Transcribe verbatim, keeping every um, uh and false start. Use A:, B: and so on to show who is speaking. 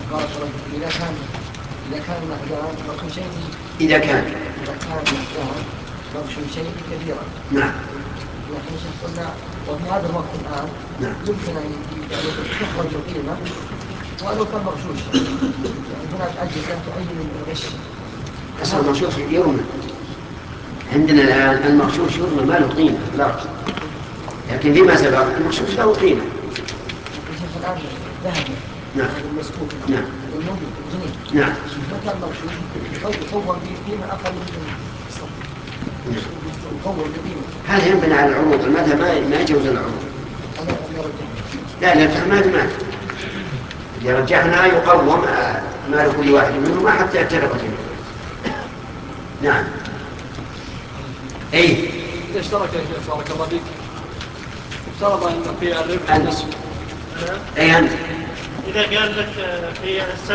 A: بارك الله فيك. إذا كان إذا كان مقدار مكون شيء
B: إذا كان
A: إذا كان مقدار مكون شيء كبيرا.
B: نعم.
A: نحن قلنا وفي هذا الوقت الآن
B: نعم.
A: يمكن أن تخرج القيمة ولو كان مغشوش. يعني هناك أجهزة تعين الغش.
B: أصلا المغشوش يرمى. عندنا الآن المغشوش يرمى ما له قيمة لا، لكن فيما سبق المغشوش له قيمة.
A: شيخ الآن ذهب
B: نعم.
A: المسكوك
B: نعم.
A: الموجود الجنيه.
B: نعم.
A: متى المغشوش يصور بقيمة أقل من الصرف. يصور بقيمة.
B: هذا ينبني على العروض. المذهب ما ما يجوز العروض.
A: هذا يرجع.
B: لا لا ما جمعت. إذا رجحنا يقوم مال كل واحد منهما حتى يتفق جميعا. نعم. أي.
C: إذا اشترك بارك الله فيك افترض أن في الربح
B: أنت.
C: نصف.
B: أي أنت.
D: إذا قال لك في